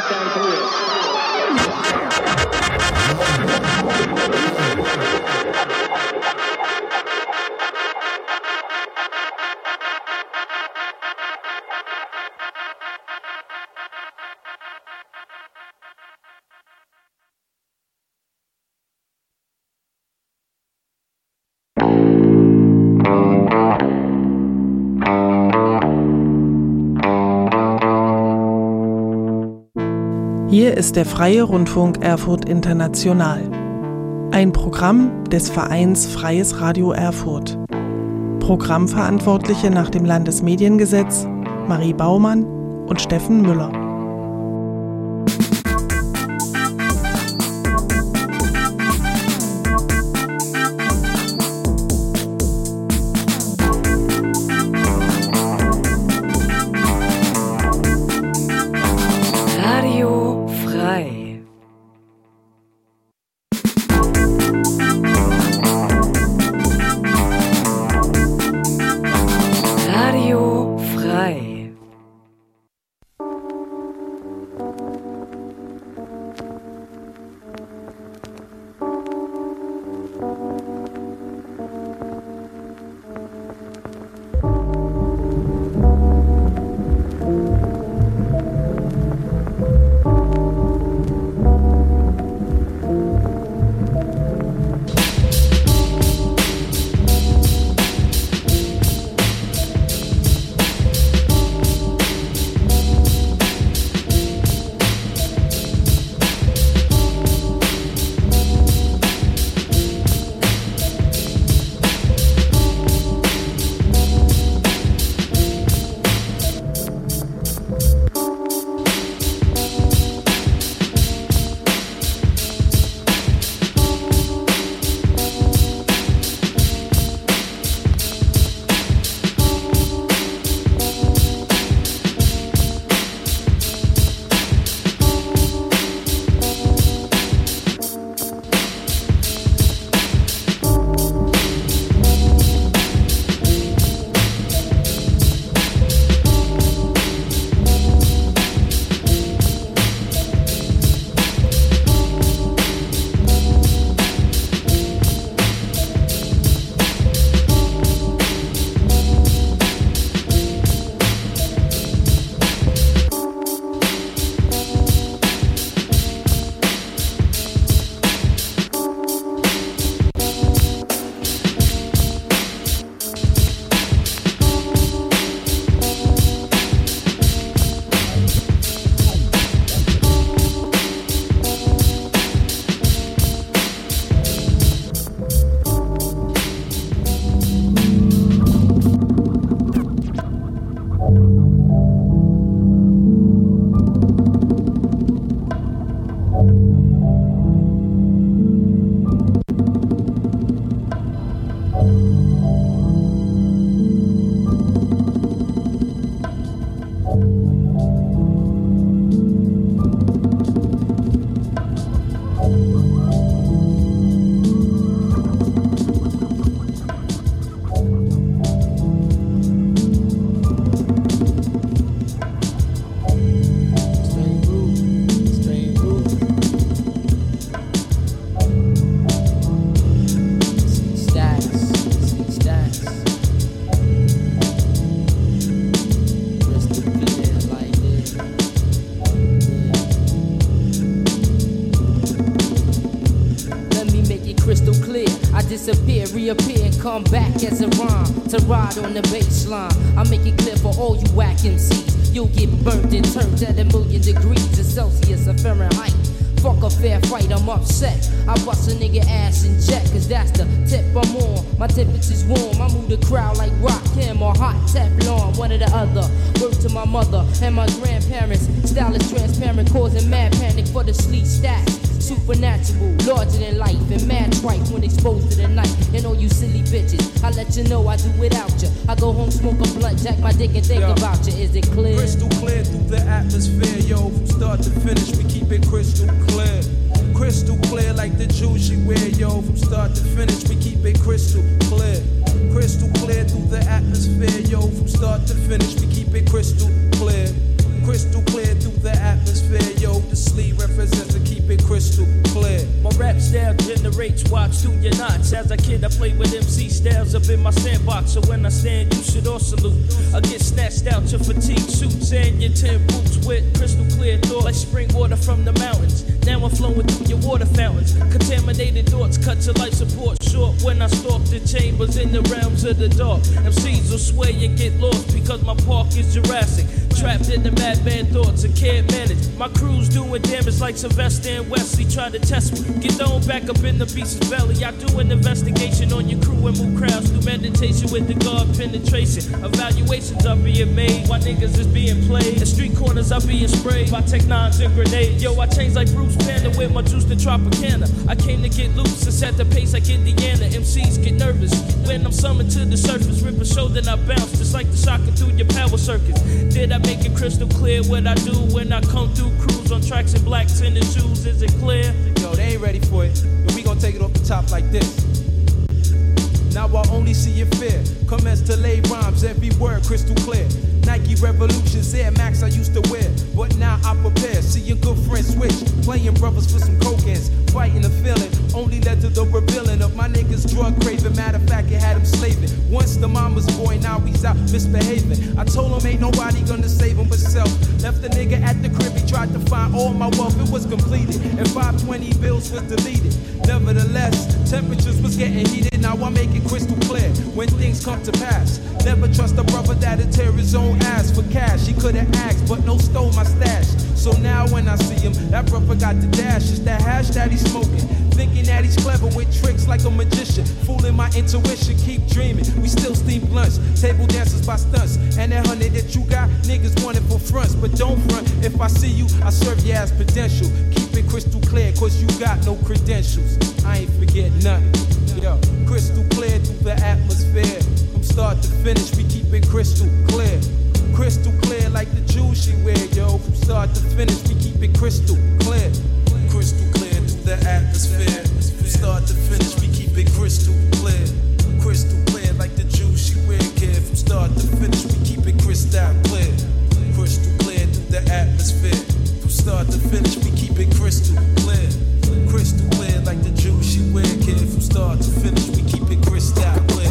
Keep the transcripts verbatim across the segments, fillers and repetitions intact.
Hier ist der Freie Rundfunk Erfurt International. Ein Programm des Vereins Freies Radio Erfurt. Programmverantwortliche nach dem Landesmediengesetz Marie Baumann und Steffen Müller. Disappear, reappear, and come back as a rhyme to ride on the bass line. I make it clear for all you whack M Cs. You'll get burnt and turned at a million degrees of Celsius or Fahrenheit. Fuck a fair fight, I'm upset. I bust a nigga ass in jet, cause that's the tip I'm on. My temperature's warm, I move the crowd like rock, him or hot Teflon, one or the other. Word to my mother and my grandparents. Style is transparent, causing mad panic for the sleep stats. Supernatural, larger than life, and mad tripe when exposed to the night. And all you silly bitches, I let you know I do without you. I go home, smoke a blunt, jack my dick and think yo, about you. Is it clear? Crystal clear through the atmosphere, yo. From start to finish, we keep it crystal clear. Crystal clear like the jewels you wear, yo. From start to finish, we keep it crystal clear. Crystal clear through the atmosphere, yo. From start to finish, we keep it crystal clear. Crystal clear through the atmosphere, yo. Rates watch through your knots. As a kid, I played with M C styles up in my sandbox. So when I stand, you should all salute. I get snatched out your fatigue suits and your tin boots with crystal clear thought like spring water from the mountains. Now I'm flowing through your water fountains. Contaminated thoughts cut your life support short when I stalk the chambers in the realms of the dark. M Cs will sway and get lost because my park is Jurassic. Trapped in the madman thoughts and can't manage. My crew's doing damage like Sylvester and Wesley trying to test me. Get thrown back up in the beast's belly. I do an investigation on your crew and move crowds through meditation with the guard penetration. Evaluations are being made while niggas is being played. The street corners are being sprayed by tech nines and grenades. Yo, I change like Bruce Banner with my juice to Tropicana. I came to get loose and set the pace like Indiana. M Cs get nervous when I'm summoned to the surface. Rip a shoulder and I bounce just like the shocker through your power circuits. Did I make it crystal clear what I do when I come through? Cruise on tracks in black tennis shoes, is it clear? Yo, they ain't ready for it, but we gon' take it off the top like this. Now I only see your fear. Commence to lay rhymes, every word crystal clear. Nike Revolutions, Air Max I used to wear, but now I prepare. See a good friend switch, playing brothers for some coke ends. Fighting the feeling, only led to the revealing of my niggas drug craving. Matter of fact, it had him slaving. Once the mama's boy, now he's out misbehaving. I told him ain't nobody gonna save him but self. Left the nigga at the crib, he tried to find all my wealth, it was completed. And five twenty bills was deleted. Nevertheless, temperatures was getting heated. Now I make it crystal clear when things come to pass. Never trust a brother that'll tear his own ass for cash. He could've asked, but no stole my stash. So now when I see him, that brother got the dash. It's that hash that he's smoking. Thinking that he's clever with tricks like a magician. Fooling my intuition, keep dreaming. We still steam blunts, table dancers by stunts. And that honey that you got, niggas want it for fronts. But don't front, if I see you, I serve you as prudential. Keep it crystal clear, cause you got no credentials. I ain't forget nothing. Yo, crystal clear through the atmosphere. From start to finish, we keep it crystal clear. Crystal clear like the jewels she wear, yo. From start to finish, we keep it crystal clear. Crystal clear through the atmosphere. From start to finish, we keep it crystal clear. Crystal clear like the jewels she wear, kid. From start to finish, we keep it crystal clear. Crystal clear through the atmosphere. From start to finish, we keep it crystal clear. Crystal clear like the jewels she wear, kid. From start to finish, we keep it crystal clear.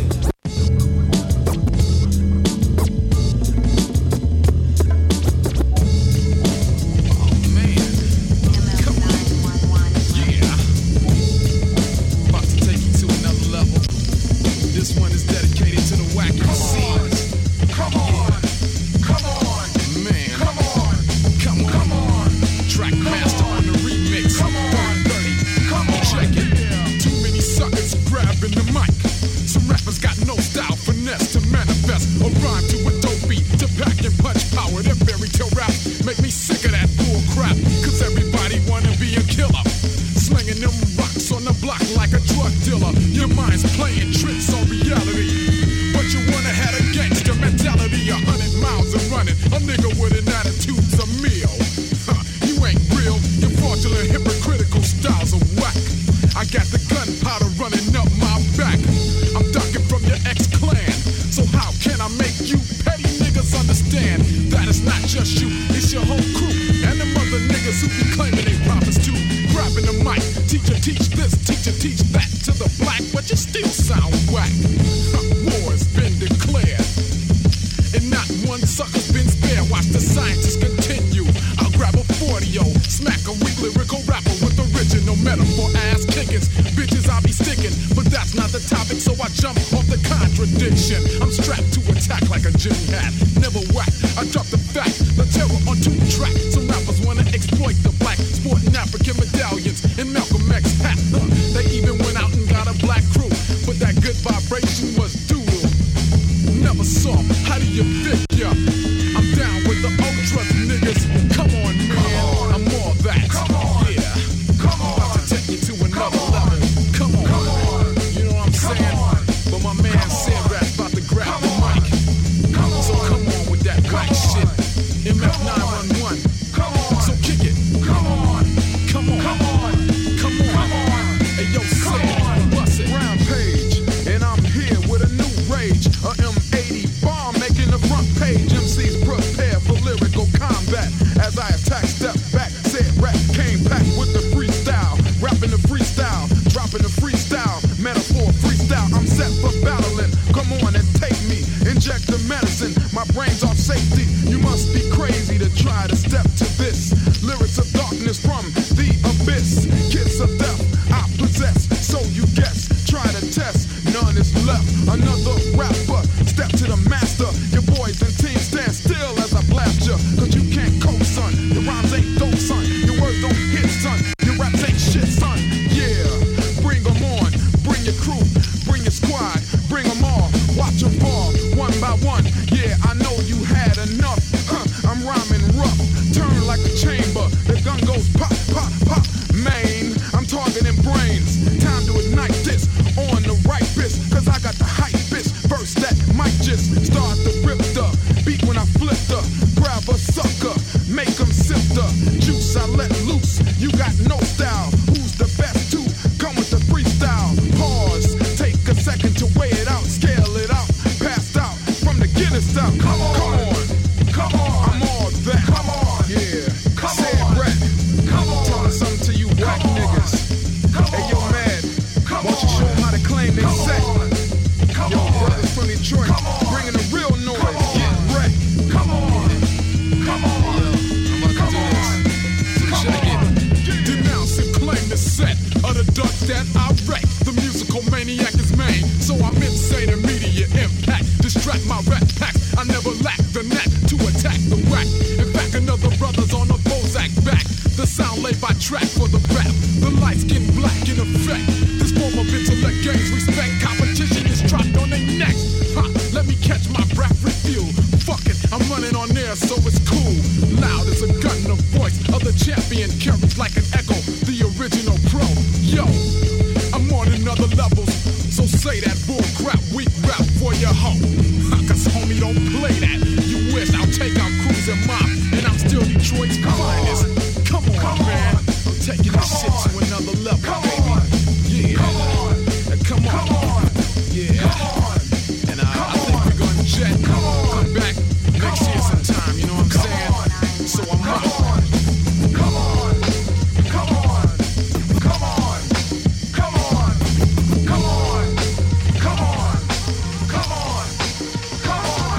make them sip the juice I let loose. You got no style, who's the best to come with the freestyle? Pause, take a second to weigh it out, scale it out, passed out from the Guinness style. Come on, come on, come on, I'm all that. Come on, yeah, come say on, it rap. Come on, telling something to you whack niggas. Hey yo, man, won't you show them how to claim they set? Yo, brothers from Detroit, bringing the real noise. Get wrecked. Come on, come on. I'm about to do this. Some shit again. Denounce and claim the set of the duck that I wreck. The musical maniac is main, so I'm insane immediate impact. Distract my rap pack. I never lack the knack to attack the whack. In fact, another brother's on a Bozak back. The sound laid by track for the rap. The lights get black in effect. This form of intellect gains respect. Competition is dropped on their necks. Huh, let me catch my breath refuel. Fuck it, I'm running on air, so it's cool. Loud as a gun, the voice of the champion carries like an echo. The original pro. Yo, I'm on another level. So say that bull crap, weak rap for your hoe. Cause homie don't play that. You wish I'll take out Cruz and Mop, and I'm still Detroit's finest. Come on, come man. On. I'm taking this shit on. To another level, come baby. On. Yeah. Come on. Come on. Come on. Yeah. Come on. And uh, I think we're going to jet. Come on. Come back next year sometime, you know what I'm come saying? On. So I'm come out. On. Come on. Come on. Come on. Come on. Come on. Come on. Come on. Come on.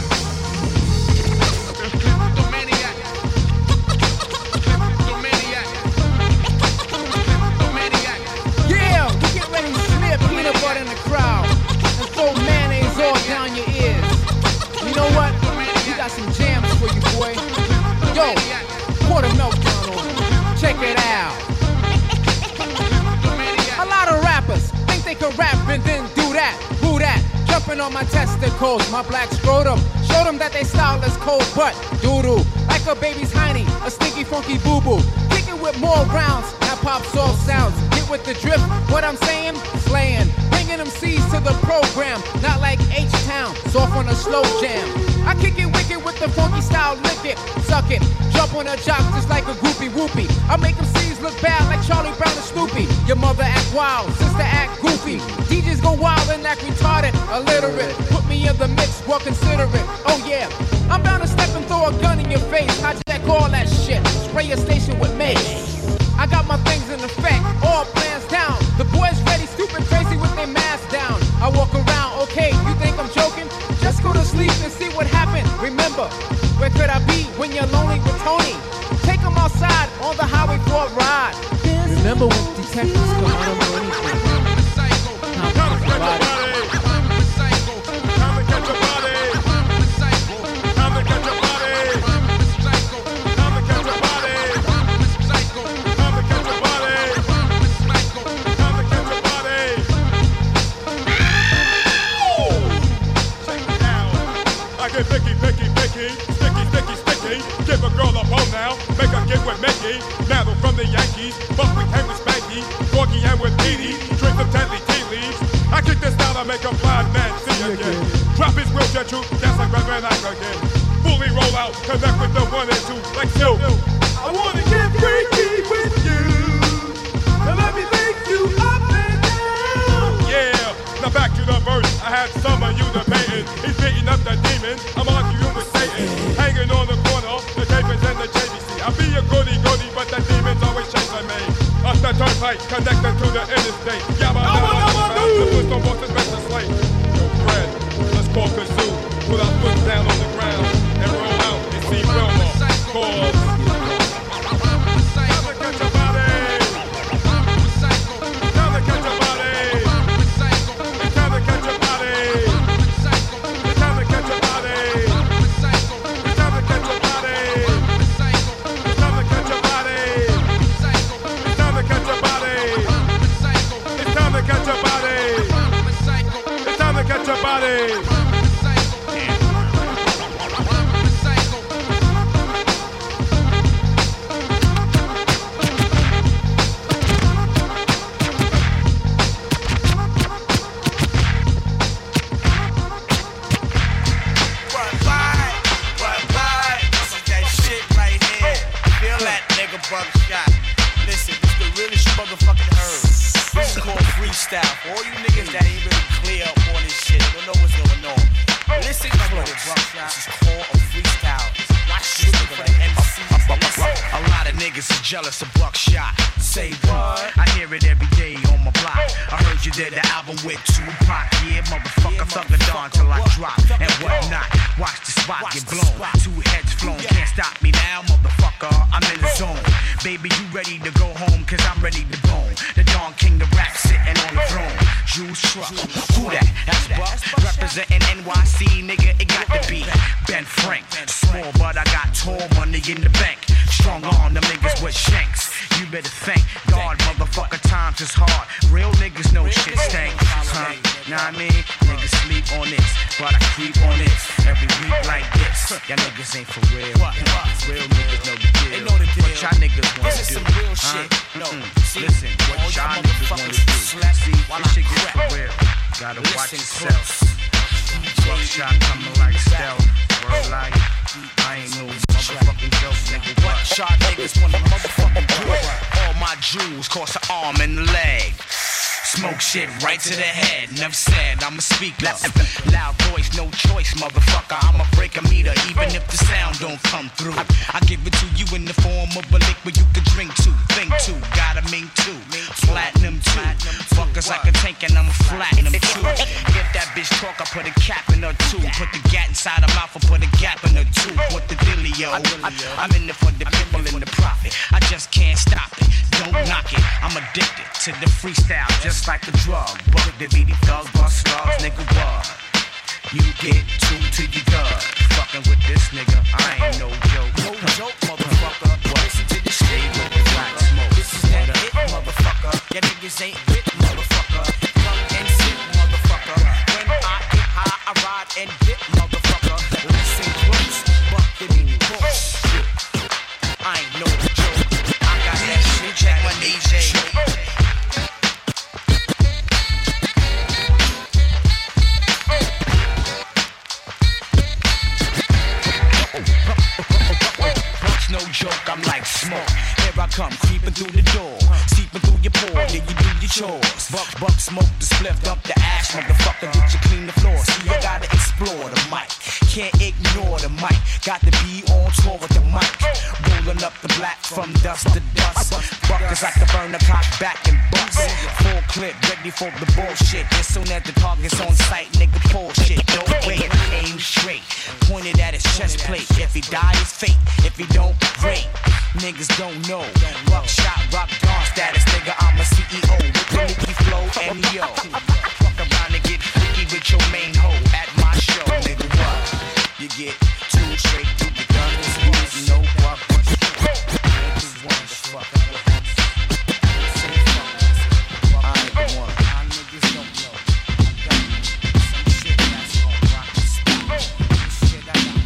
The maniac. The maniac. The maniac. Yeah, we get ready to smear peanut butter in the crowd and throw mayonnaise all down your ears. You know what? We got some jams for you, boy. Yo, pour the milk down on it. Check it out. A lot of rappers think they can rap and then do that, who that? Jumping on my testicles, my black scrotum. Show them that they style is cold, but doo-doo. Like a baby's hiney, a stinky funky boo-boo. Kick it with more rounds, that pops all sounds. Get with the drift, what I'm saying? Slaying. Bringing them C's to the program, not like H-Town, soft on a slow jam. I kick it wicked with the funky style, lick it, suck it. Jump on a jock just like a groupie whoopie. I make them C's look bad like Charlie Brown and Snoopy. Your mother act wild, sister act goofy. D Js go wild and act retarded, illiterate. Put me in the mix, well consider it. Oh yeah, I'm bound to step and throw a gun in your face. How'd you call that shit? Spray your station with mace. I got my things in effect, all plans down. The boys ready, stupid crazy with their masks down. I walk around, okay, you think I'm joking? Just go to sleep and see what happened. Remember, where could I be when you're lonely with Tony? Take them outside on the highway for a ride. Remember when detectives come out of anything? Time to catch a body. Time to catch a body. Time to catch a body. Time to catch a body. Time to catch a body. Time to catch a body. Check it out. I get picky, picky, picky, sticky, sticky, sticky. Give a girl a bone now, make her get with Mickey. Battle from the Yankees, but we came with Spanky. Forky and with Petey, drink some deadly tea leaves. I kick this down, I make a blind man see again. Drop his wheelchair troop, that's like Reverend Ike again. Fully roll out, connect with the one and two, like Silk. I wanna get freaky with you, and let me make you up and down. Yeah, now back to the verse, I had some of you debating. He's beating up the demon, I'm arguing with Satan. Hanging on the corner, the tapers and the J V C. I be a goody goody, but the demons always chasing me. Up the turnpike, connected to the interstate. Yabba dabba dabba, the foot don't want to make the slate. Yo, Fred, let's call Kazoo. Put our foot down on the ground and roll out and see Wilma. Cause time to catch a body. Time to catch a body. It's time to catch a body. It's time to catch a body. It's time to catch a body. It's time to catch a body. It's time to catch a body. It's time to catch a body. It's time to catch a body. Buckshot. Listen, it's the realest motherfucking herb. This is called freestyle. For all you niggas that ain't really clear up on this shit, don't know what's going on. Listen close. This is called a freestyle. Watch this nigga for the M C. A lot of niggas is jealous of Buckshot. Say what? I hear it every day on my block. I heard you did the album with Tupac. Yeah, motherfucker, thug the dawn till I drop and whatnot. Watch the spot get blown. Two heads flown. Can't stop me now, motherfucker. I'm in the zone. Baby, you ready to go home? Cause I'm ready to bone. The Don King of rap sitting on the throne. Juice Truck. Who that? That's Buck. Representing N Y C, nigga, it got to be Ben Frank. Small, but I got tall money in the bank. Strong arm, them niggas with shanks. You better thank God, motherfucker, times is hard. Real niggas know shit stank. Huh? Know what I mean? Niggas sleep on this, but I creep on this. Every week like this. Y'all niggas ain't for real. Real niggas know the deal. They know the deal. What y'all niggas wanna do? This is some real shit. No, listen, what y'all niggas wanna do? See, this shit get for real. Gotta watch yourself. Buckshot coming like stealth. Word like, I ain't no motherfucking joke, nigga. Buckshot niggas wanna motherfucking do it. All my jewels cost an arm and a leg. Smoke shit right to the head. Never said I'm a speaker. Loud voice, no choice, motherfucker. I'm a break a meter, even if the sound don't come through. I, I give it to you in the form of a liquid you can drink to, think to, gotta mean too. Platinum too. Fuckers like a tank and I'm a flatten them too. Get that bitch talk, I put a cap in her too. Put the gat inside her mouth, I put a gap in her too. What the dealio? I'm in it for the people and the profit. I just can't stop it. Don't knock it. I'm addicted to the freestyle, just like a drug. Buck the beady thugs, bust slugs, nigga, what? You get two to your gut. Fucking with this nigga, I ain't no joke. No joke, motherfucker. Listen to this shit with the black smoke. This is that hit, motherfucker. Ya niggas ain't hit, motherfucker. Come and sit, motherfucker. When I get high, I ride and dip, motherfucker. Listen close, buck the beady bullshit. I ain't no joke. I got that shit, check my D J. No joke, I'm like smoke. Here I come, creeping through the door, seeping through your pore, then you do your chores. Buck, buck, smoke the spliff, dump the ash, motherfucker, get you clean the floor. See, you gotta explore the mic, can't ignore the mic. Got to be on tour with the mic, rolling up the black from dust to dust. Buckers like to burn the cock back and bust. Full clip, ready for the bullshit. As soon as the target's on sight, nigga, bullshit. Don't wait, aim straight, pointed at his chest plate. If he die, it's fate. If he don't, great. Niggas don't know. Buckshot, rock, dawn status, nigga. I'm a C E O with the Nicky flow and yo. Fuck around and get freaky with your main hoe at my show, nigga. What? You get two straight through the gun. This no what? Niggas want to fuck. I ain't the one. My niggas don't know. I got some shit that's gonna rock the spot. Shit I got.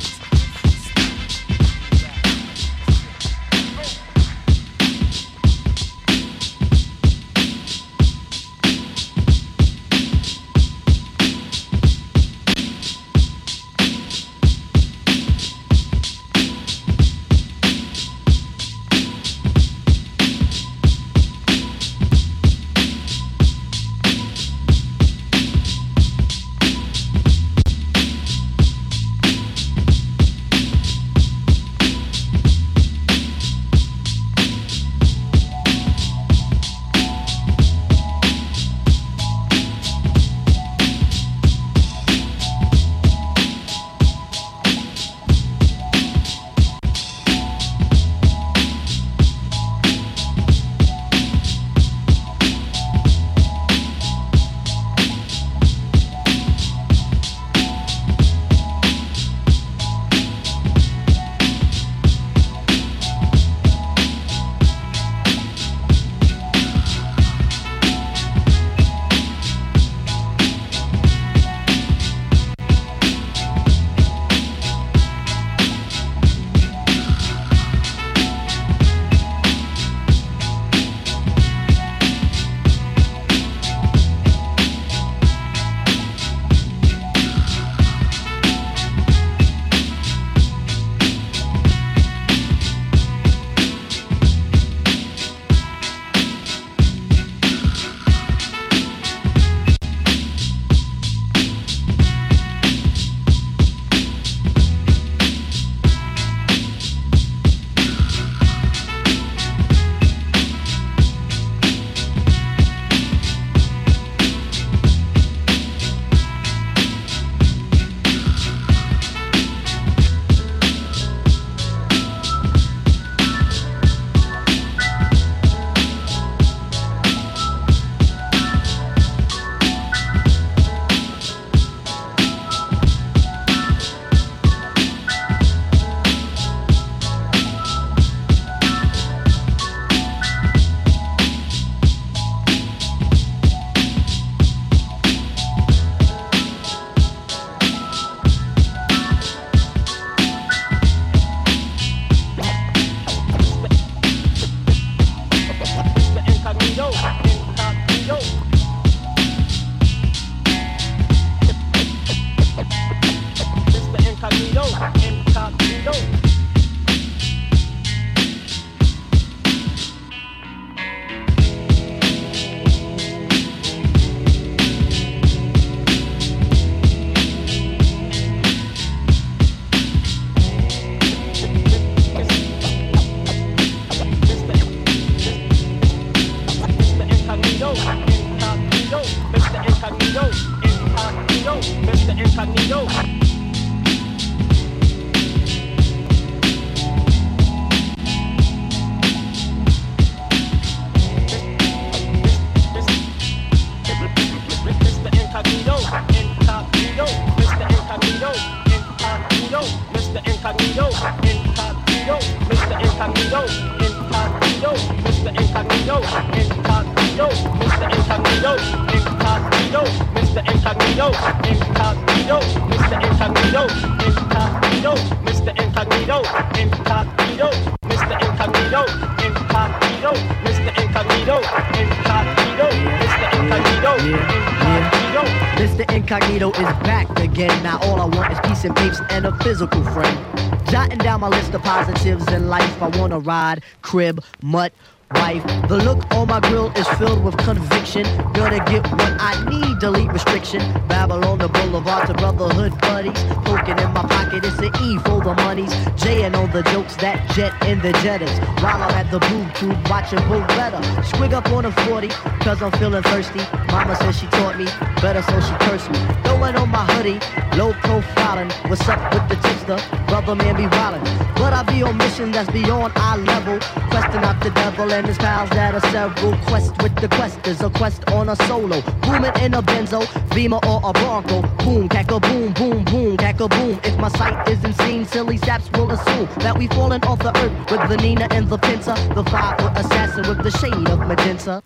Incognito, Incognito, Mister Incognito, Incognito, Mister Incognito, Incognito, Mister Incognito, Incognito, Mister Incognito, Incognito, Mister Incognito, Incognito, Mister Incognito, Incognito. Mister Incognito is back again. Now all I want is peace and papes and a physical friend. Jotting down my list of positives in life. I want to ride, crib, mutt, wife. The look on my grill is filled with conviction. Gonna get what I need, delete restriction. Babylon the boulevard to brotherhood buddies. Poking in my pocket, it's an E for the monies. J and all the jokes that jet in the jetters. While I'm at the boob tube watching Bull Better. Squig up on a forty, cause I'm feeling thirsty. Mama says she taught me better, so she cursed me. Throwing on my hoodie, low profiling. What's up with the tipster? Brother man be wildin'. But I be on mission that's beyond eye level. Questing out the devil and his pals that are several. Quest with the quest is a quest on a solo. Booming in a benzo, Beamer or a Bronco. Boom, cackle, boom, boom, boom, cackle, boom. If my sight isn't seen, silly saps will assume that we falling off the earth with the Nina and the Pinta. The five-foot assassin with the shade of magenta.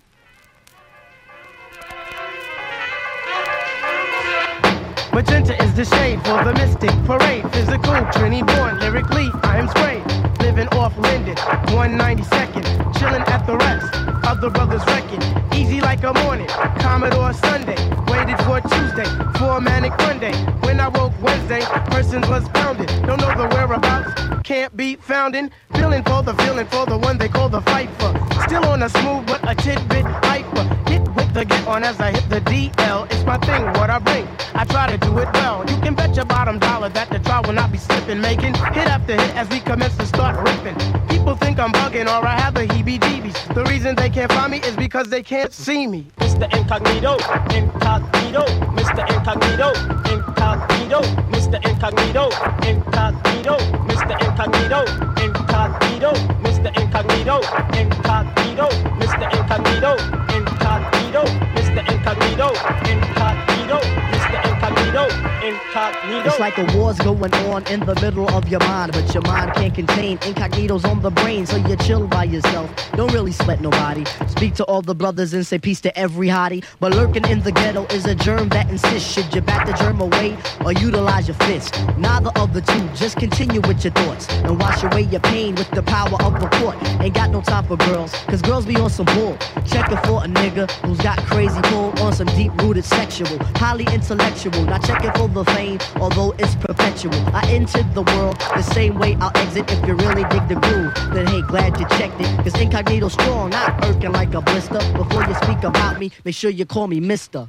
Magenta is the shade for the mystic parade. Physical, Trini born, lyrically, I am sprayed. Living off Linden, one ninety-second. Chilling at the rest of the brothers wrecking. Easy like a morning, Commodore Sunday. Waited for Tuesday, for a manic Monday. When I woke Wednesday, persons was pounded. Don't know the whereabouts, can't be foundin'. Feeling for the feeling for the one they call the fifer. Still on a smooth but a tidbit hyper. Hit with the get on as I hit the D L. It's my thing, what I bring. I try to do it well. You can bet your bottom dollar that the trial will not be slipping. Making hit after hit as we commence to start ripping. People think I'm bugging or I have the heebie-jeebies. The reason they can't find me is because they can't see me. Mister Incognito, Incognito, Mister Incognito, Incognito, Mister Incognito, Incognito, Mister Incognito, Incognito, Mister Incognito, Incognito, Mister Incognito, Incognito, Mister Incognito, Incognito, Mister Incognito, Incognito. It's like a war's going on in the middle of your mind, but your mind can't contain incognitos on the brain, so you chill by yourself. Don't really sweat nobody. Speak to all the brothers and say peace to every hottie. But lurking in the ghetto is a germ that insists. Should you bat the germ away or utilize your fist? Neither of the two. Just continue with your thoughts and wash away your pain with the power of the court. Ain't got no time for girls, cause girls be on some bull. Checking for a nigga who's got crazy pull on some deep-rooted sexual, highly intellectual. Not checking for the fame, although it's perpetual. I entered the world the same way I'll exit. If you really dig the groove, then hey, glad you checked it. Cause incognito strong, not irking like a blister. Before you speak about me, make sure you call me mister.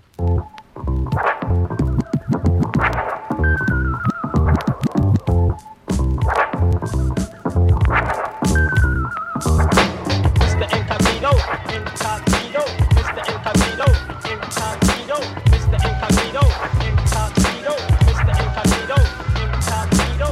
Mister Incognito, Incognito, Mister Incognito, Incognito, Mister Incognito, Incognito, Mister Incognito, Incognito.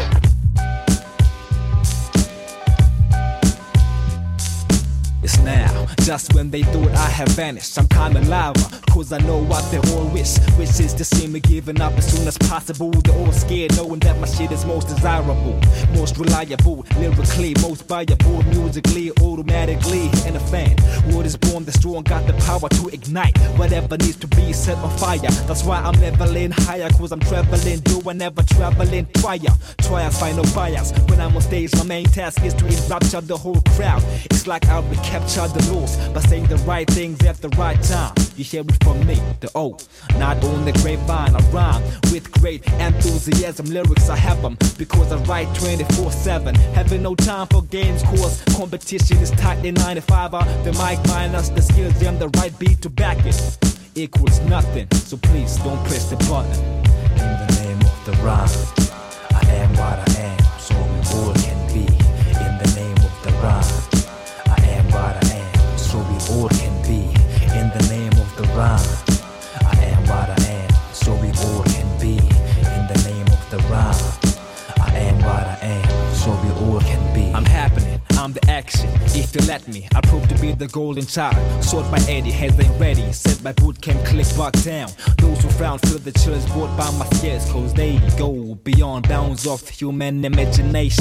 It's now, just when they thought I had vanished, I'm kinda lava, cause I know what they all wish. Which is to see me giving up as soon as possible. They're all scared knowing that my shit is most desirable, most reliable, lyrically, most viable, musically, automatically, and a fan. What is born the strong, got the power to ignite whatever needs to be set on fire. That's why I'm leveling higher, cause I'm traveling, doing never traveling prior. Try and find no bias. When I'm on stage, my main task is to enrapture the whole crowd. It's like I'll recapture the laws by saying the right things at the right time. You hear it from me, the O. Not on the grapevine, I rhyme with great enthusiasm. Lyrics, I have them because I write twenty-four seven. Having no time for games, cause competition is tight in ninety-five. The mic minus the skills and the right beat to back it equals nothing. So please don't press the button. In the name of the rhyme, I am what I am, so we all can be. In the name of the rhyme, I am what I am, so we all can be. In the name of the rhyme, I am what I am, so we all can be. In the name of the rhyme, I am what I am, so we all can be. I'm happening, I'm the action. If you let me, I prove to be the golden child. Sought by Eddie, heads ain't ready. Set by boot camp, click back down. Those who frown feel the chills brought by my skills, cause they go beyond bounds of human imagination.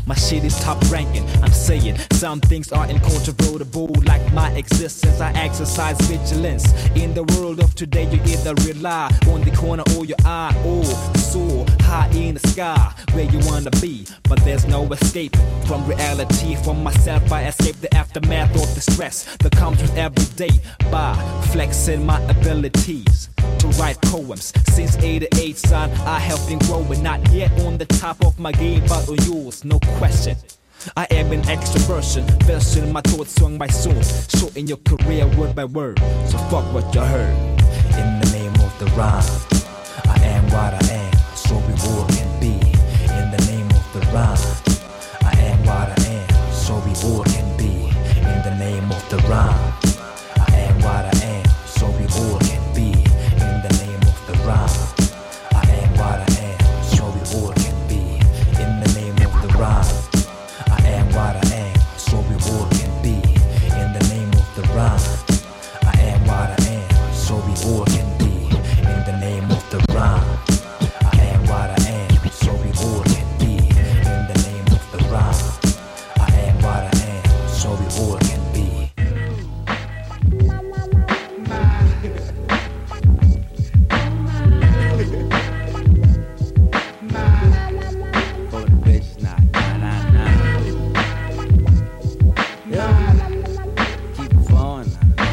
My shit is top ranking. I'm saying some things are incontrovertible, like my existence. I exercise vigilance. In the world of today, you either rely on the corner or your eye, or soar high in the sky where you wanna be. But there's no escape from reality. From myself, I escape the aftermath of the stress that comes with every day by flexing my abilities to write poems. Since eighty-eight, son, I have been growing. Not yet on the top of my game, but on yours, no question. I am an extroversion, version my thoughts sung by soon, shorten your career word by word. So fuck what you heard. In the name of the rhyme, I am what I am, so reward can be. In the name of the rhyme, I am what I am, so reward can be. In the name of the rhyme, I am what I am, so reward can be. In the name of the rhyme, I am what I am, so reward can be. In the name of the rhyme, I am what I am, so reward can be. In the name of the rhyme, I am what I am, so reward can be. In the name of the rhyme, I am what I am, so reward can be. In the name of the rhyme, I am what I am, so reward can be. For the bitch, nah, nah, nah, nah. Yeah. Keep it flowing.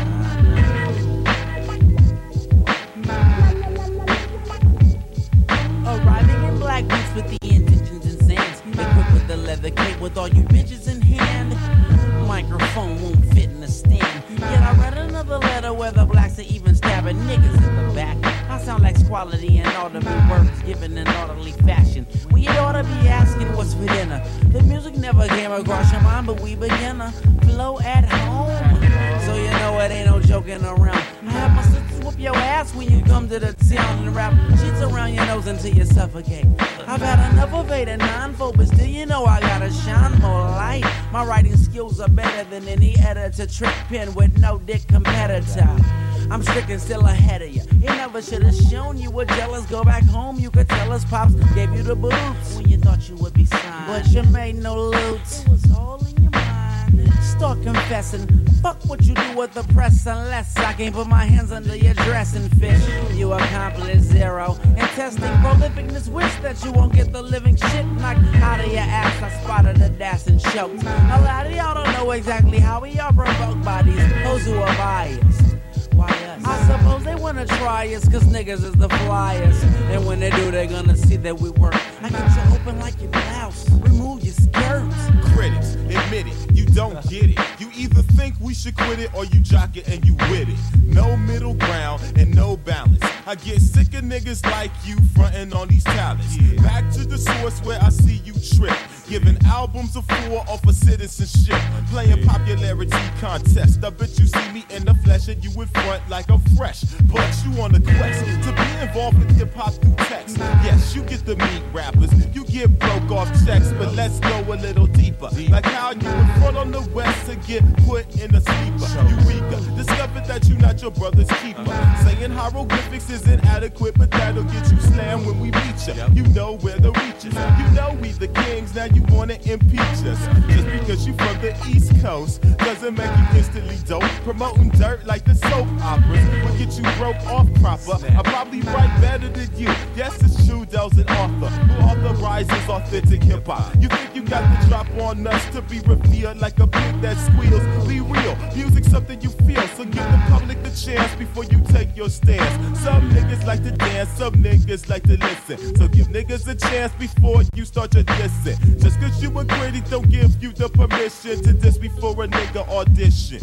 Arriving in black boots with the intentions and sands, equipped with the leather cape with all you bitches in hand. Microphone won't fit in the stand. Yet I read another letter where the blacks are even stabbing niggas in the back. I sound like squality and ought to be words given in orderly fashion. We ought to be asking what's for dinner. The music never came across your mind, but we begin to flow at home. So you know it ain't no joking around. I have my sisters whoop your ass when you come to the town and wrap sheets around your nose until you suffocate. I've had enough of eight and nine, but still you know I gotta shine more light. My writing skills are better than any editor trick pen with no dick competitor. I'm stricken still ahead of you. It never should have shown you were jealous. Go back home, you could tell us pops gave you the boots when you thought you would be signed, but you made no loot. It was all in your mind. Start confessing. Fuck what you do with the press unless I can't put my hands under your dress and fish. You accomplish zero. And testing prolificness, wish that you won't get the living shit knocked out of your ass. I spotted a dash and choked. A lot of y'all don't know exactly how we are provoked by these hoes who are biased. Why us? I suppose they wanna try us, cause niggas is the flyers. And when they do, they're gonna see that we work. I get you open like your blouse, remove your skirts. Critics, admit it, you don't get it. You either think we should quit it or you jock it and you with it. No middle ground and no balance. I get sick of niggas like you frontin' on these talents. Yeah. Back to the source where I see you trip. Giving albums a four off of citizenship. Playing popularity contest. I bet you see me in the flesh and you in front like I'm fresh. But you on a quest to be involved with hip hop through text. Yes, you get the meat rappers. You get broke off checks. But let's go a little deeper. Like how you in front on the west to get put in a sleeper. Eureka, discovered that you not your brother's keeper. Saying hieroglyphics isn't adequate, but that'll get you slammed when we beat ya. You know where the reach is. You know we the kings, now you wanna impeach us. Just because you from the East Coast doesn't make you instantly dope. Promoting dirt like the soap operas will get you broke off proper. I probably write better than you. Yes, it's true, Dell's an author who authorizes authentic hip hop. You think you got the drop on us to be revealed like a pig that squeals? Be real, music's something you feel, so give the public the chance before you take your stance. Some niggas like to dance, some niggas like to listen. So give niggas a chance before you start your dissing. Just cause you a critic don't give you the permission to diss before a nigga audition.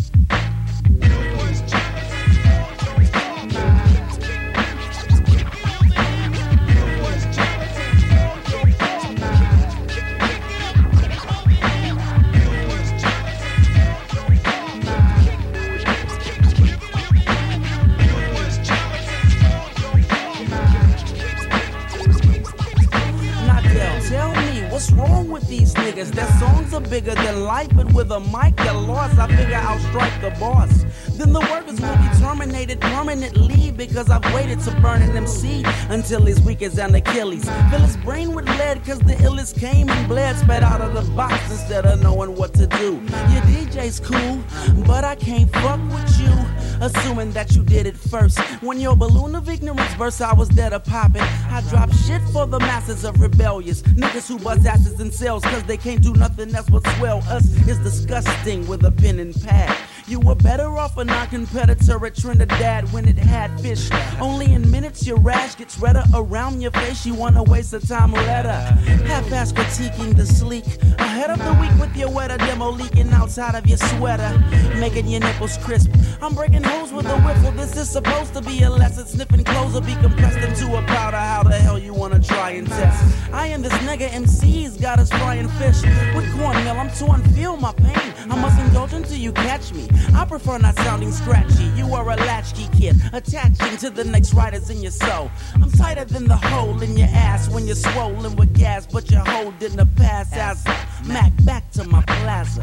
What's wrong with these niggas? Their songs are bigger than life, but with a mic, the loss, I figure I'll strike the boss. then the workers will be terminated permanently, because I've waited to burn an M C until he's weak as an Achilles. Fill his brain with lead, cause the illest came and bled, spat out of the box instead of knowing what to do. Your D J's cool, but I can't fuck with you, assuming that you did it first. When your balloon of ignorance burst, I was there to pop it. I drop shit for the masses of rebellious niggas who bust asses in cells, cause they can't do nothing else but swell. Us is disgusting with a pen and pad. You were better off a non-competitor at Trinidad when it had fish. Only in minutes your rash gets redder around your face. You wanna waste a time letter. Half-ass critiquing the sleek. Ahead of the week with your wetter demo leaking outside of your sweater, making your nipples crisp. I'm breaking holes with a whiffle. This is supposed to be a lesson. Sniffing clothes will be compressed into a powder. How the hell you wanna try and test? I and this nigga M C's got us frying fish with cornmeal. I'm to unfeel my pain. I must indulge until you catch me. I prefer not sounding scratchy. You are a latchkey kid, attaching to the next writers in your soul. I'm tighter than the hole in your ass when you're swollen with gas, but your hole didn't pass as a Mac back to my plaza.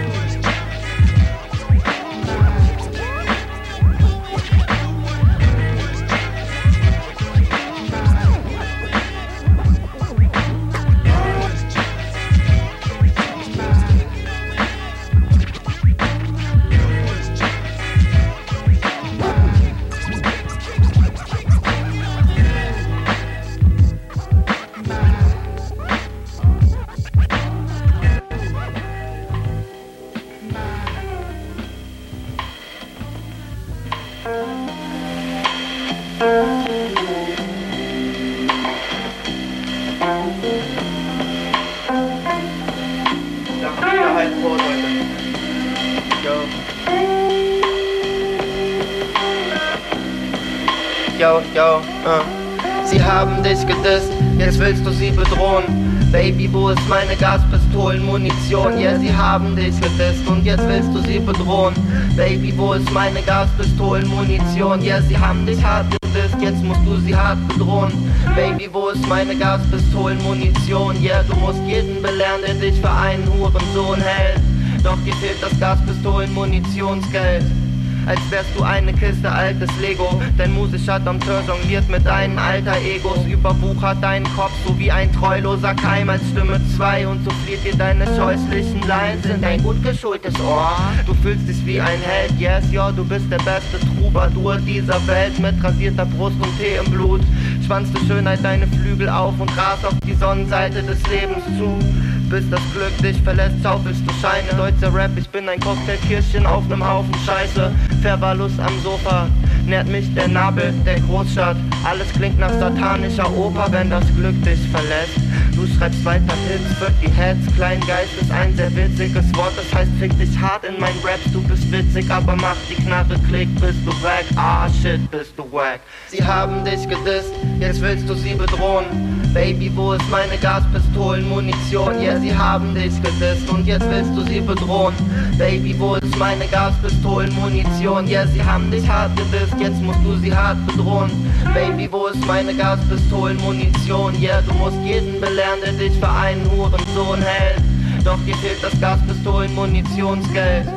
Yo, yo, uh. Sie haben dich gedisst, jetzt willst du sie bedrohen. Baby, wo ist meine Gaspistolenmunition? Ja, yeah, sie haben dich gedisst und jetzt willst du sie bedrohen. Baby, wo ist meine Gaspistolenmunition? Ja, yeah, sie haben dich hart gedisst, jetzt musst du sie hart bedrohen. Baby, wo ist meine Gaspistolenmunition? Ja, yeah, du musst jeden belehren, der dich für einen Hurensohn hält. Doch dir fehlt das Gaspistolen-Munitionsgeld. Als wärst du eine Kiste altes Lego. Dein musischer Dompteur jongliert mit deinen Alter-Egos. Überwuchert deinen Kopf so wie ein treuloser Keim als Stimme zwei. Und so flieht dir deine scheußlichen Lines in dein gut geschultes Ohr. Du fühlst dich wie ein Held, yes, yo, du bist der beste Troubadour dieser Welt. Mit rasierter Brust und Tee im Blut spannst du Schönheit deine Flügel auf und rast auf die Sonnenseite des Lebens zu. Bis das Glück dich verlässt, schaufelst du Scheine. Deutscher Rap, ich bin ein Cocktailkirschchen auf nem Haufen Scheiße. Verwahrlust am Sofa, nährt mich der Nabel der Großstadt. Alles klingt nach satanischer Oper, wenn das Glück dich verlässt. Du schreibst weiter Hits für die Heads. Kleingeist ist ein sehr witziges Wort, das heißt fick dich hart in mein Rap. Du bist witzig, aber mach die Knarre klick, bist du wack. Ah shit, bist du wack. Sie haben dich gedisst, jetzt willst du sie bedrohen. Baby, wo ist meine Gaspistolenmunition? Ja, yeah, sie haben dich gedisst und jetzt willst du sie bedrohen. Baby, wo ist meine Gaspistolenmunition? Ja, yeah, sie haben dich hart gedisst, jetzt musst du sie hart bedrohen. Baby, wo ist meine Gaspistolenmunition? Ja, yeah, du musst jeden belehren, der dich für einen Hurensohn hält. Doch dir fehlt das Gaspistolenmunitionsgeld.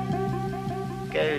Geld.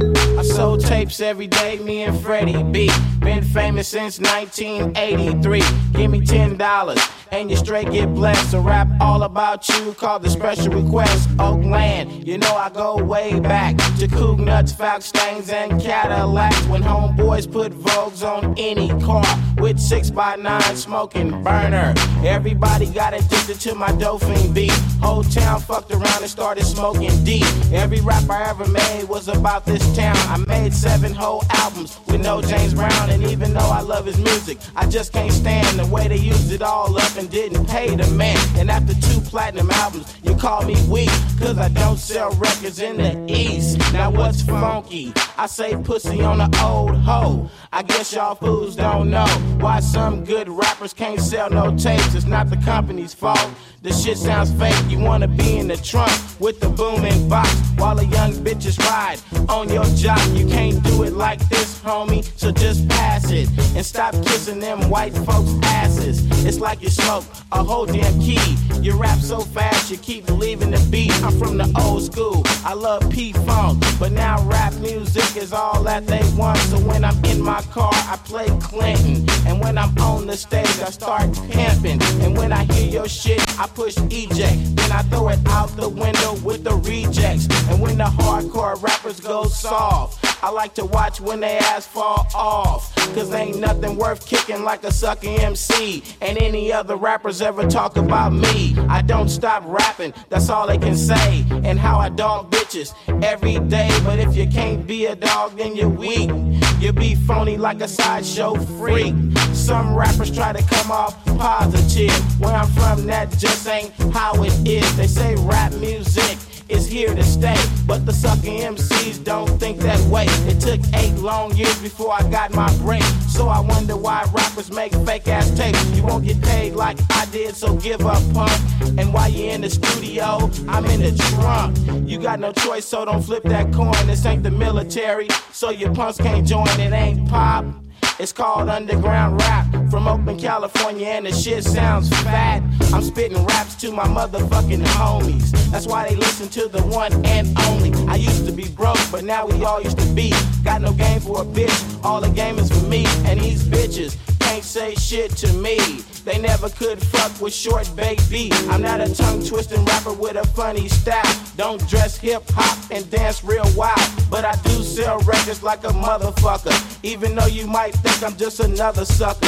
I sold tapes every day, me and Freddie B. Been famous since nineteen eighty-three. Give me ten dollars and you straight get blessed. A rap all about you called the Special Request. Oakland, you know I go way back to Coug Nuts, Falcon Stains, and Cadillacs. When homeboys put Vogues on any car with six by nine smoking burner. Everybody got addicted to my Dolphin beat. Whole town fucked around and started smoking deep. Every rap I ever made was about this town. I made seven whole albums with no James Brown. And even though I love his music, I just can't stand the way they used it all up and didn't pay the man. And after two platinum albums, you call me weak, cause I don't sell records in the East. Now what's funky? I say pussy on an old hoe. I guess y'all fools don't know why some good rappers can't sell no tapes. It's not the company's fault. The shit sounds fake. You wanna be in the trunk with the booming box while the young bitches ride on your jock. You can't do it like this, homie, so just pass it and stop kissing them white folks' asses. It's like you smoke a whole damn key. You rap so fast, you keep leaving the beat. I'm from the old school. I love P-Funk, but now rap music is all that they want. So when I'm in my car, I play Clinton, and when I'm on the stage, I start pimping. And when I hear your shit, I push eject, then I throw it out the window with the rejects. And when the hardcore rappers go soft, I like to watch when they ass fall off, cause ain't nothing worth kicking like a sucker M C. And any other rappers ever talk about me, I don't stop rapping, that's all they can say. And how I dog bitches every day. But if you can't be a dog, then you're weak. You be phony like a sideshow freak. Some rappers try to come off positive. Where I'm from, that just ain't how it is. They say rap music is here to stay, but the sucker M Cs don't think that way. It took eight long years before I got my break, so I wonder why rappers make fake ass tapes. You won't get paid like I did, so give up, punk. And while you're in the studio, I'm in the trunk. You got no choice, so don't flip that coin. This ain't the military, so your punks can't join. It ain't pop, it's called underground rap. From Oakland, California, and the shit sounds fat. I'm spitting raps to my motherfucking homies. That's why they listen to the one and only. I used to be broke, but now we all used to be. Got no game for a bitch, all the game is for me. And these bitches can't say shit to me. They never could fuck with Short Baby. I'm not a tongue-twisting rapper with a funny style. Don't dress hip-hop and dance real wild, but I do sell records like a motherfucker, even though you might think I'm just another sucker.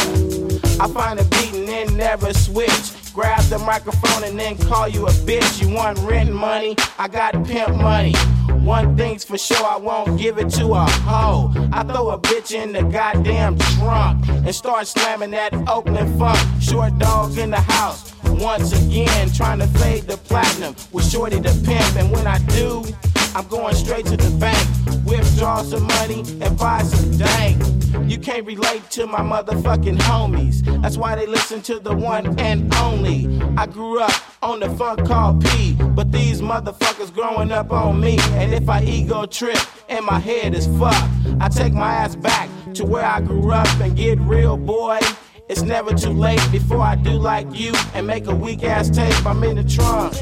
I find a beat and then never switch. Grab the microphone and then call you a bitch. You want rent money? I got pimp money. One thing's for sure, I won't give it to a hoe. I throw a bitch in the goddamn trunk and start slamming that Oakland funk. Short dog in the house once again, trying to fade the platinum with Shorty the pimp. And when I do, I'm going straight to the bank, withdraw some money and buy some dank. You can't relate to my motherfucking homies. That's why they listen to the one and only. I grew up on the funk called P, but these motherfuckers growing up on me. And if I ego trip and my head is fucked, I take my ass back to where I grew up and get real, boy. It's never too late before I do like you and make a weak ass tape. I'm in the trunk.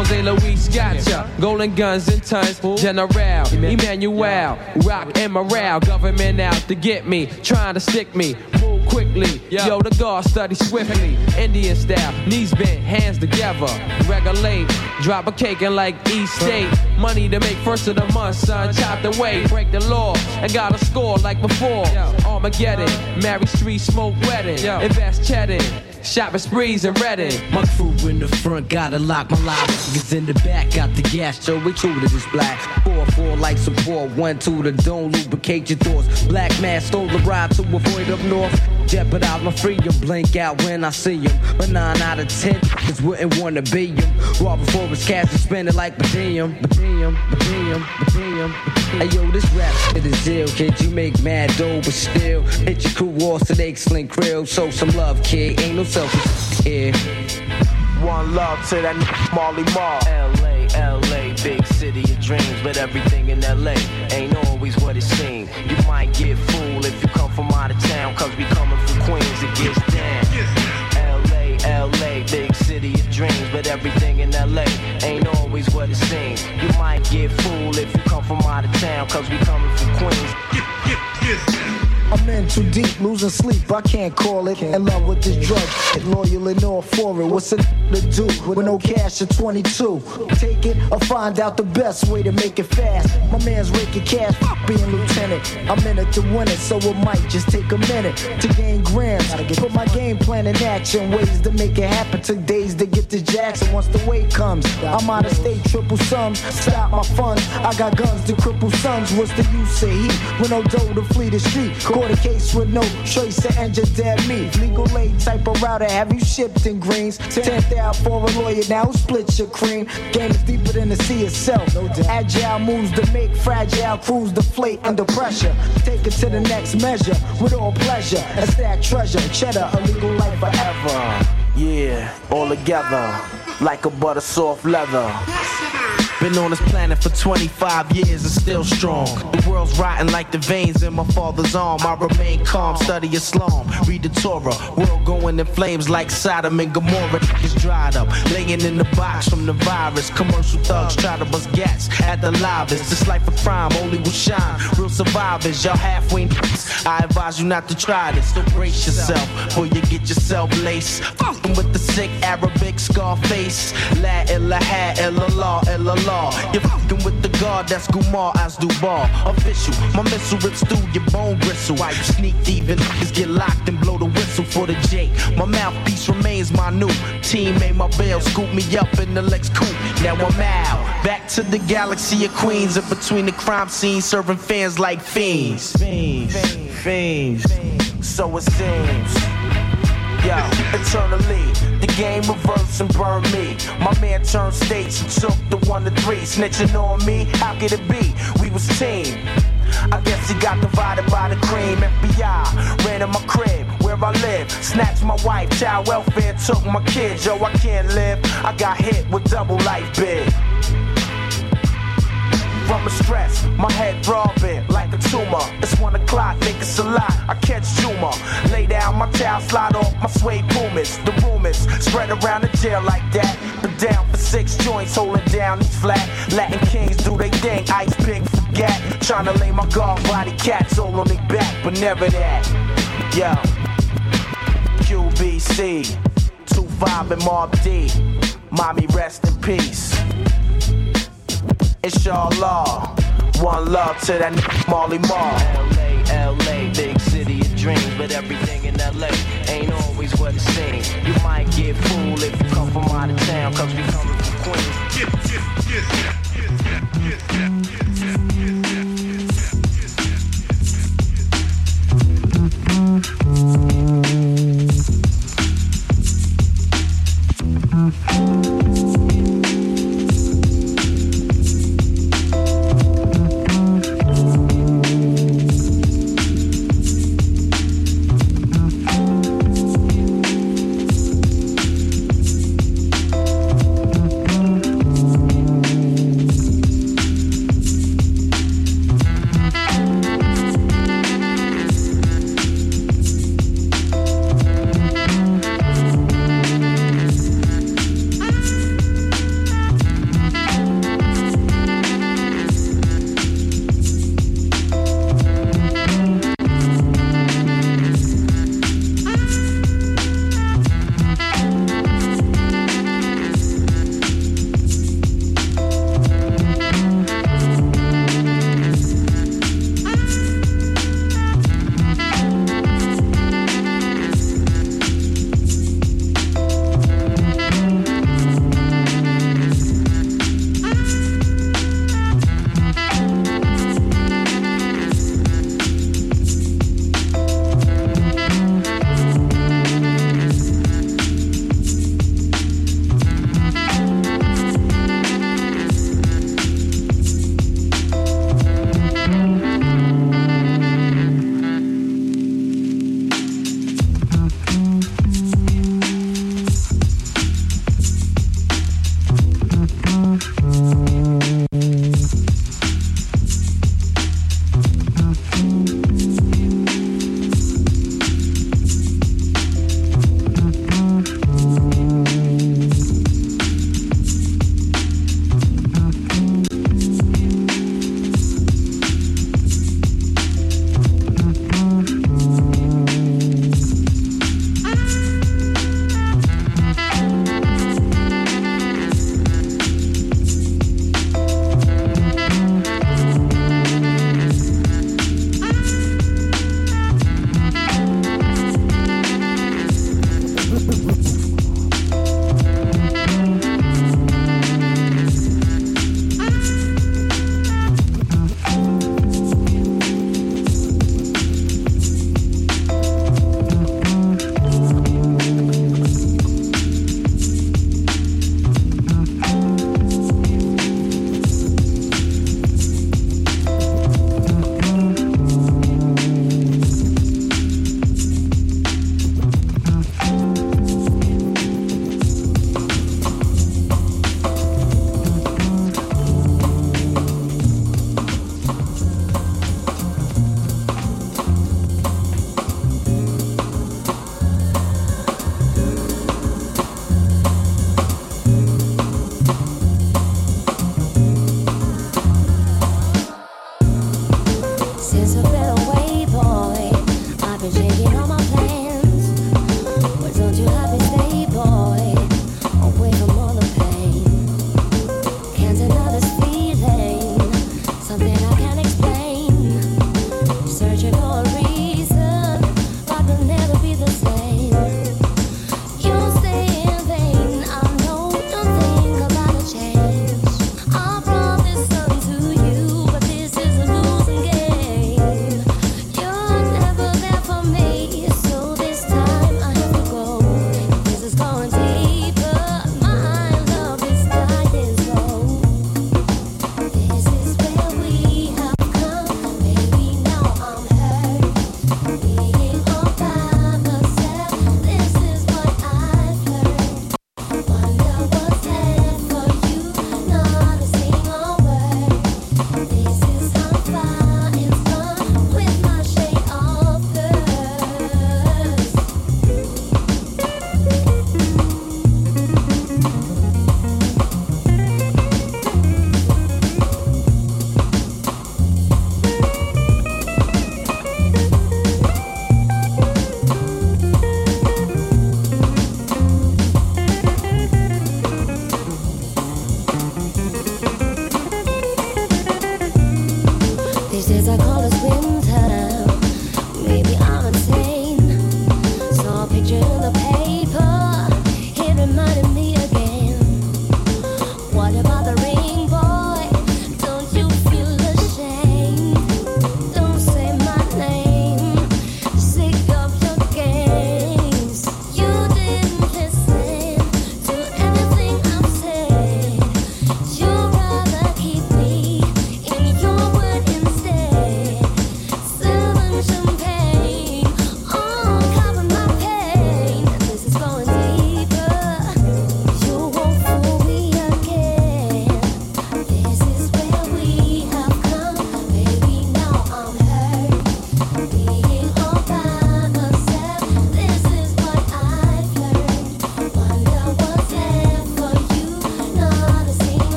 Jose Luis gotcha. Golden guns and tons. General Emmanuel, rock and morale. Government out to get me, trying to stick me. Move quickly, yo, the guard study swiftly. Indian style, knees bent, hands together. Regulate, drop a cake and like East State. Money to make first of the month, son. Chopped away, break the law, and got a score like before. Armageddon, Mary Street smoke wedding. Invest cheddar. Shopping sprees and Redding. My crew in the front, gotta lock my live. Niggas in the back, got the gas, so we true to this black. Four, four like support, one, two, the don't lubricate your thoughts. Black man stole the ride to avoid up north. Jeopardize my freedom, blink out when I see him. But nine out of ten niggas wouldn't wanna be him. Raw before his cash and spend it like per diem, per diem, per diem, per diem. Hey yo, this rap shit is ill, kid. You make mad dough, but still hit your crew off so they sling krill. Show some love, kid. Ain't no selfish here. One love to that n- Marley Marl. L A, L A, big city of dreams, but everything in L A ain't always what it seems. You might get fooled if you come from out of town, cause we coming from Queens, it gets down. L A, L A, big city of dreams, but everything in L A ain't always what it seems. You might get fooled if you come from out of town, cause we coming from Queens. I'm in too deep, losing sleep, I can't call it. In love with this drug, loyal and all for it. What's a to do with no cash at twenty-two? Take it or find out the best way to make it fast. My man's raking cash, being lieutenant. I'm in it to win it, so it might just take a minute to gain grams. Put my game plan in action, ways to make it happen. Took days to get to Jackson. Once the weight comes, I'm out of state, triple sums. Stop my funds, I got guns to cripple sons. What's the use of heat with no dough to flee the street? Caught a case with no trace of engine dead meat. Legal aid type of router, have you shipped in greens? Tenth out for a lawyer, now who splits your cream? Game is deeper than the sea itself. No doubt. Agile moves to make fragile crews deflate under pressure. Take it to the next measure with all pleasure. A stack treasure, cheddar, a legal life forever. Yeah, all together, like a butter soft leather. Been on this planet for twenty-five years and still strong. The world's rotting like the veins in my father's arm. I remain calm, study Islam, read the Torah. World going in flames like Sodom and Gomorrah. It's dried up, laying in the box from the virus. Commercial thugs try to bust gats at the livest. This life of crime only will shine. Real survivors, y'all halfway. I advise you not to try this. So brace yourself, before you get yourself laced. Fucking with the sick Arabic Scarface. La ilaha illallah, illallah. You're fucking with the guard, that's Gumar Asdubar. Official, my missile rips through your bone gristle. Why you sneak thief and niggas get locked and blow the whistle for the J. My mouthpiece remains my new team. Made my bail, scoop me up in the Lex coupe. Now I'm out, back to the galaxy of Queens. And between the crime scenes, serving fans like fiends. Fiends, fiends, so it seems. Yo, eternally, the game reversed and burned me. My man turned states and took the one to three. Snitching on me, how could it be? We was team. I guess he got divided by the cream. F B I ran in my crib where I live. Snatched my wife, child welfare, took my kids. Yo, I can't live. I got hit with double life bid. From the stress, my head throbbing like a tumor. It's one o'clock, think it's a lot. I catch humor. Lay down my towel, slide off my suede pumas. The rumors spread around the jail like that. But down for six joints, holding down these flat. Latin kings do they thing, ice pick forget. Trying to lay my guard body cats all on their back, but never that. Yo, Q B C, two five and Mob D. Mommy, rest in peace. Inshallah, one love to that n- Marley Marl. L A, L A, big city of dreams, but everything in L A ain't always what it seems. You might get fooled if you come from out of town, cause we coming from Queens. Yeah, yeah, yeah, yeah, yeah, yeah.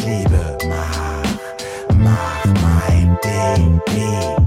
Liebe, mach, mach mein Ding, Ding.